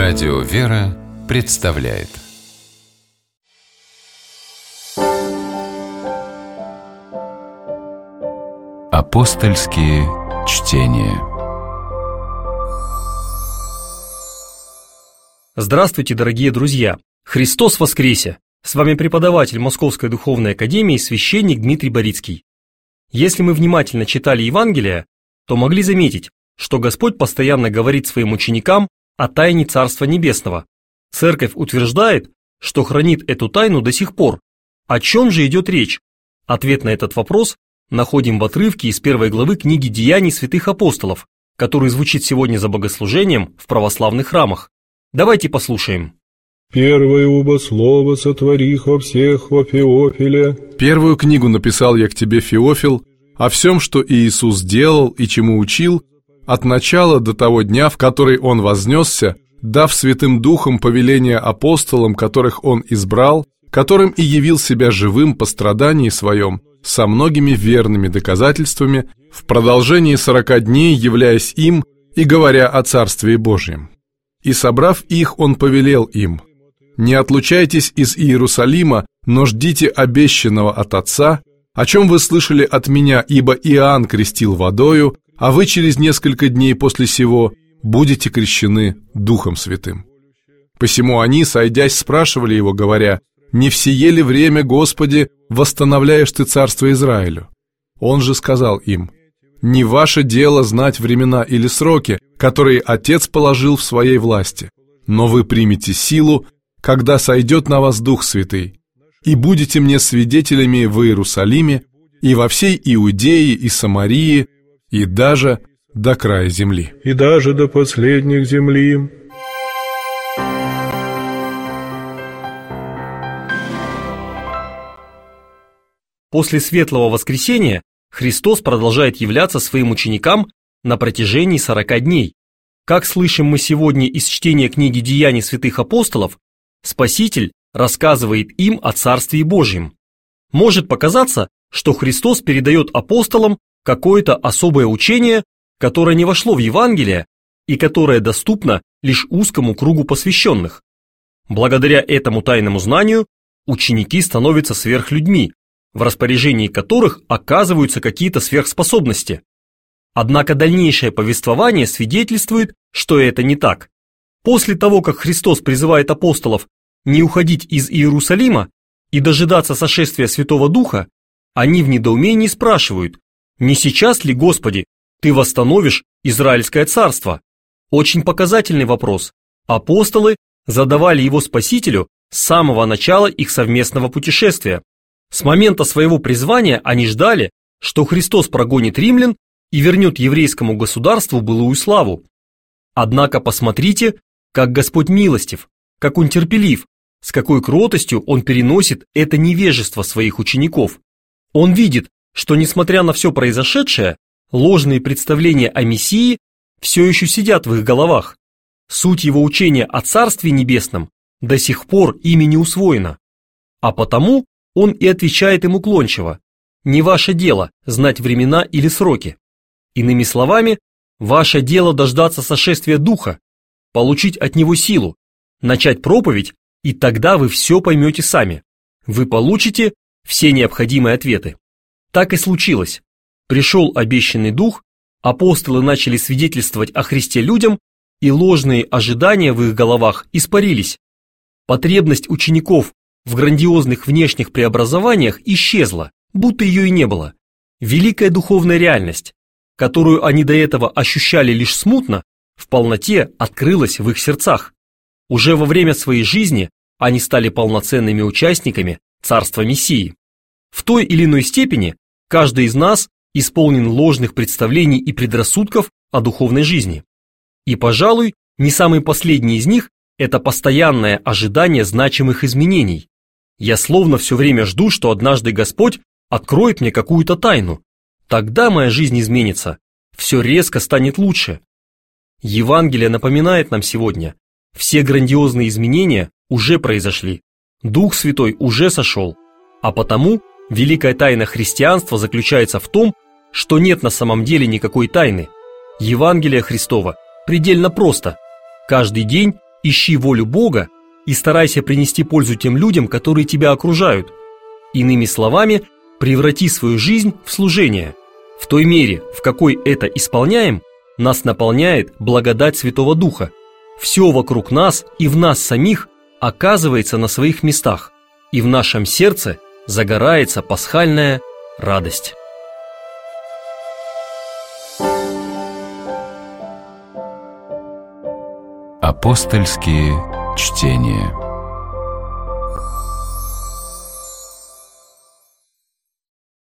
Радио «Вера» представляет Апостольские чтения. Здравствуйте, дорогие друзья! Христос воскресе! С вами преподаватель Московской Духовной Академии, священник Дмитрий Борицкий. Если мы внимательно читали Евангелие, то могли заметить, что Господь постоянно говорит своим ученикам о тайне Царства Небесного. Церковь утверждает, что хранит эту тайну до сих пор. О чем же идет речь? Ответ на этот вопрос находим в отрывке из 1 главы книги «Деяний святых апостолов», который звучит сегодня за богослужением в православных храмах. Давайте послушаем. «Первое убо слово сотворих о всех во Феофиле». Первую книгу написал я к тебе, Феофил, о всем, что Иисус делал и чему учил, от начала до того дня, в который Он вознесся, дав Святым Духом повеление апостолам, которых Он избрал, которым и явил себя живым по страдании Своем, со многими верными доказательствами, в продолжении 40 дней являясь им и говоря о Царстве Божьем. И собрав их, Он повелел им: «Не отлучайтесь из Иерусалима, но ждите обещанного от Отца, о чем вы слышали от меня, ибо Иоанн крестил водою, а вы через несколько дней после сего будете крещены Духом Святым». Посему они, сойдясь, спрашивали его, говоря: «Не в сие ли время, Господи, восстановляешь ты царство Израилю?» Он же сказал им: «Не ваше дело знать времена или сроки, которые Отец положил в своей власти, но вы примете силу, когда сойдет на вас Дух Святый, и будете мне свидетелями в Иерусалиме и во всей Иудее и Самарии, и даже до края земли». И даже до последних земли. После Светлого Воскресения Христос продолжает являться своим ученикам на протяжении 40 дней. Как слышим мы сегодня из чтения книги «Деяний святых апостолов», Спаситель рассказывает им о Царстве Божьем. Может показаться, что Христос передает апостолам какое-то особое учение, которое не вошло в Евангелие и которое доступно лишь узкому кругу посвященных. Благодаря этому тайному знанию ученики становятся сверхлюдьми, в распоряжении которых оказываются какие-то сверхспособности. Однако дальнейшее повествование свидетельствует, что это не так. После того, как Христос призывает апостолов не уходить из Иерусалима и дожидаться сошествия Святого Духа, они в недоумении спрашивают: «Не сейчас ли, Господи, Ты восстановишь Израильское царство?» Очень показательный вопрос. Апостолы задавали его Спасителю с самого начала их совместного путешествия. С момента своего призвания они ждали, что Христос прогонит римлян и вернет еврейскому государству былую славу. Однако посмотрите, как Господь милостив, как Он терпелив, с какой кротостью Он переносит это невежество своих учеников. Он видит, что, несмотря на все произошедшее, ложные представления о Мессии все еще сидят в их головах. Суть его учения о Царстве Небесном до сих пор ими не усвоена. А потому он и отвечает им уклончиво: «Не ваше дело знать времена или сроки». Иными словами, ваше дело дождаться сошествия Духа, получить от Него силу, начать проповедь, и тогда вы все поймете сами. Вы получите все необходимые ответы. Так и случилось. Пришел обещанный Дух, апостолы начали свидетельствовать о Христе людям, и ложные ожидания в их головах испарились. Потребность учеников в грандиозных внешних преобразованиях исчезла, будто ее и не было. Великая духовная реальность, которую они до этого ощущали лишь смутно, в полноте открылась в их сердцах. Уже во время своей жизни они стали полноценными участниками Царства Мессии. В той или иной степени каждый из нас исполнен ложных представлений и предрассудков о духовной жизни. И, пожалуй, не самый последний из них – это постоянное ожидание значимых изменений. Я словно все время жду, что однажды Господь откроет мне какую-то тайну. Тогда моя жизнь изменится, все резко станет лучше. Евангелие напоминает нам сегодня: все грандиозные изменения уже произошли, Дух Святой уже сошел, а потому великая тайна христианства заключается в том, что нет на самом деле никакой тайны. Евангелие Христово предельно просто. Каждый день Ищи волю Бога и старайся принести пользу тем людям, которые тебя окружают. Иными словами, преврати свою жизнь в служение. В той мере, в какой это исполняем, нас наполняет благодать Святого Духа. Все вокруг нас и в нас самих оказывается на своих местах, и в нашем сердце загорается пасхальная радость. Апостольские чтения.